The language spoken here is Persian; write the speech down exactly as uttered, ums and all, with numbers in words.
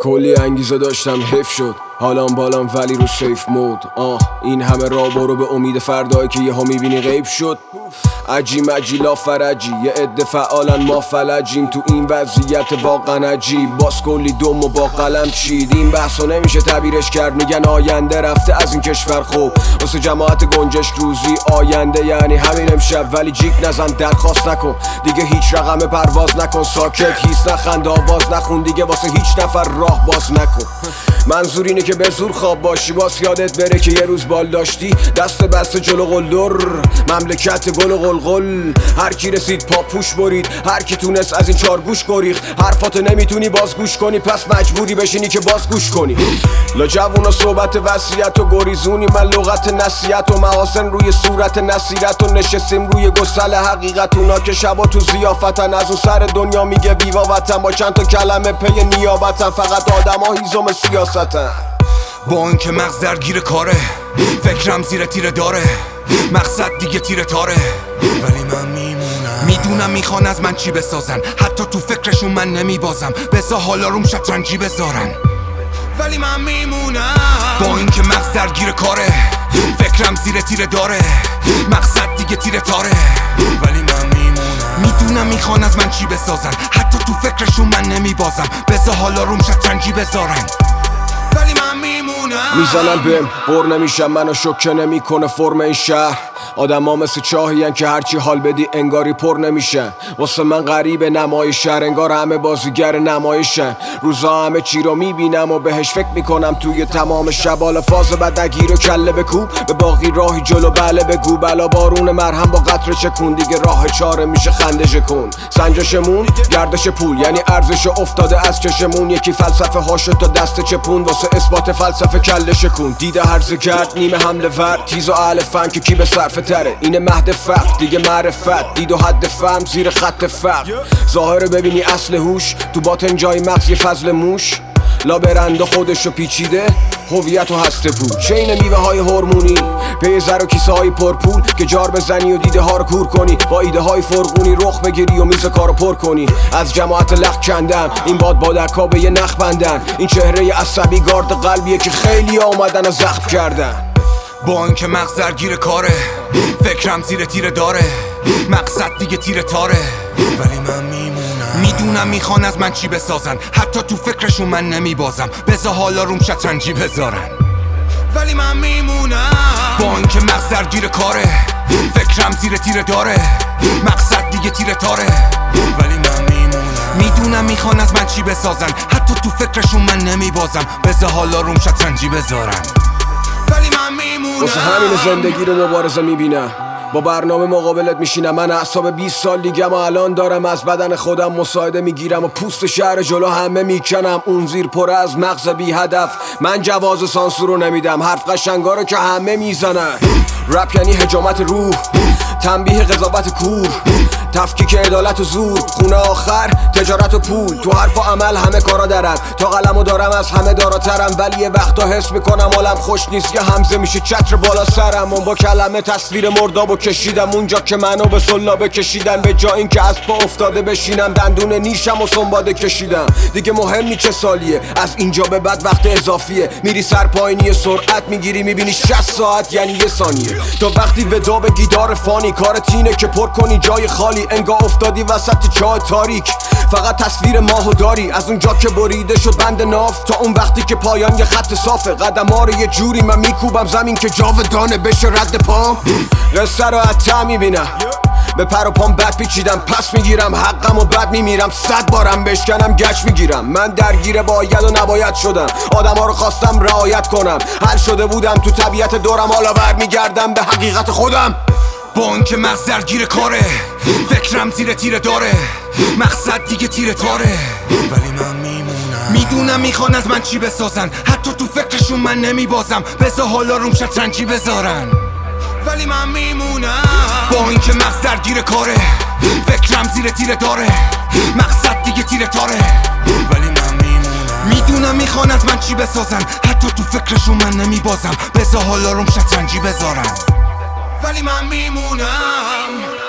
کلی انگیزه داشتم حیف شد حالام بالام ولی رو سیف مود. آه این همه راه برو به امید فردایی که یهو میبینی غیب شد. عجی مجی لا فرجی یه عده فعالن ما فلجیم تو این وضعیت واقعا عجیب. باز کلی دم و با قلم چید. این بحثو نمیشه تعبیرش کرد، میگن آینده رفته از این کشور. خوب واسه جماعت گنجش روزی آینده یعنی همین امشب. ولی جیک نزن درخواست نکن دیگه هیچ رقم پرواز نکن. ساکت هیس نخند آواز نخون دیگه واسه هیچ نفر راه باز نکن. منظور اینه که به زور خواب باشی باز یادت بره که یه روز بال داشتی دست بسته جلو قلدر مملکت گل و قلقل. هر کی رسید پا پوش برید، هر کی تونست از این چار گوش گریخت. حرفاتو نمیتونی باز گوش کنی پس مجبوری بشینی که باز گوش کنی. لا جوونا صحبت وصیت و گریزونی، من لغت نصیحت و محاسن روی صورت نصیرت و نشستیم روی گسل حقیقت. اونا که شبا تو ضیافتن از اون سر دنیا میگه ویوا وطن با چند تا کلمه پی نیابتن. فقط آدما هیزم سیاستن. با این که مغز درگیر کاره، فکرم زیر تیره داره، مقصد دیگه تیره تاره. ولی من میمونم، میدونم میخوان از من چی بسازن، حتی تو فکرشون من نمیبازم. بذار حالا روم شطرنجی بذارن. ولی من میمونم با این که مغز درگیر کاره، فکرم زیر تیره داره، مقصد دیگه تیره تاره. ولی من میمونم، میدونم میخوان از من چی بسازن، حتی تو فکرشون من نمیبازم. بذار حالا روم شطرنجی بذارن. ولی من میمونم. میزنن بهم بر نمیشم منو شوکه نمیکنه فرم این شهر. آدم ها مثل چاهی هن که هرچی حال بدی انگاری پر نمیشن. واسه من غریب نمای شهر، انگار همه بازیگر نمایشن. روزا همه چی رو میبینم و بهش فکر میکنم توی تمام شب. حالا فاز بد نگیر و کله بکوب، به باقی راهی جلو بله بگو. بلا بارون مرهم با قطره چکون، دیگه راه چاره میشه خندش کن. سنجشمون گردش پول یعنی ارزش افتاده از چشمون. یکی فلسفه هاشو تا دست چپون، واسه اثبات فلسفه کله شکون. دیده هرزه کرد نیمه حمله ور، تیز و اهل فن که کی به صرفه تره. اینه مهد فقر دیگه معرفت، دید و حد فهم زیر خط فقر. ظاهره ببینی اصل هوش، تو باطن جای مغز یه فضل موش. لا برنده خودشو پیچیده هویت و هسته پول. چین میوه های هورمونی پی زر و کیسه های پرپول، که جار بزنی و دیده ها رو کور کنی. با ایده های فرغونی رخ بگیری و میز کارو پر کنی. از جماعت لخ کندم این باد بادرکا به یه نخ بندن. این چهره عصبی گارد قلبیه که خیلی آمدن و زخم کردن. با این که مغز درگیر کاره، فکرم زیر تیره داره، مقصد دیگه تیره تاره. ولی من میمونم، میدونم میخوان از من چی بسازن، حتی تو فکرشون من نمیبازم. بذار حالا روم شطرنجی بذارن. ولی من میمونم با این که مغز درگیر کاره، فکرم زیر تیره داره، مقصد دیگه تیره تاره. ولی من میمونم، میدونم میخوان از من چی بسازن، حتی تو فکرشون من نمیبازم. بذار حالا روم شطرنجی بذارن. ولی من میمونم. واسه همین زندگی رو مبارزه میبینم، با برنامه مقابلت میشینم. من اعصاب بیست سال دیگه ما الان دارم، از بدن خودم مساعده میگیرم و پوست شهر جلو همه میکنم. اون زیر پر از مغز بی هدف، من جواز سانسور رو نمیدم. حرف قشنگا رو که همه میزنن. رپ یعنی حجامت روح، تنبیه قضاوت کور، تفکیک عدالت و زور. خونه آخر تجارت و پول، تو حرف و عمل همه کارا درد. تا قلمو دارم از همه داراترم، ولی یه وقتا حس میکنم حالم خوش نیست. یه همزه میشه چتر بالا سرم و با کلمه تصویر مردابو کشیدم. اونجا که منو به سلابه کشیدن، به جا این که از پا افتاده بشینم. دندون نیشم و سنباده کشیدم. دیگه مهم نی چه سالیه، از اینجا به بعد وقت اضافیه. میری سر پایینی سرعت میگیری، میبینی شصت ساعت یعنی یه ثانیه. تا وقتی ودا به گیدار فانی، کارت اینه که پر کنی جای خالی. انگار افتادی وسط چاه تاریک، فقط تصویر ماهو داری. از اونجا که بریده شد بند ناف، تا اون وقتی که پایان یه خط صافه. قدم ها رو یه جوری من میکوبم زمین که جاودانه بشه رد پام. قصه رو حتی میبینم، به پر و پام بد پیچیدم. پس میگیرم حقم و بد میمیرم. صد بارم بشکنم گچ میگیرم. من درگیر باید و نباید شدم، آدم ها رو خواستم رعایت کنم. حل شده بودم تو طبیعت دورم، حالا برمیگردم به حقیقت خودم. با این که مغز درگیر کاره، فکرم زیر تیره داره، مقصد دیگه تیره تاره. ولی من میمونم، میدونم میخوان از من چی بسازن، حتی تو فکرشون من نمیبازم. بذار حالا روم شطرنجی بذارن. ولی من میمونم با این که مغز درگیر کاره، فکرم زیر تیره داره، مقصد دیگه تیره تاره. ولی من میمونم، میدونم میخوان از من چی بسازن، حتی تو فکرشون من نمیبازم. بذار حالا روم شطرنجی بذارن. ولی من میمونم.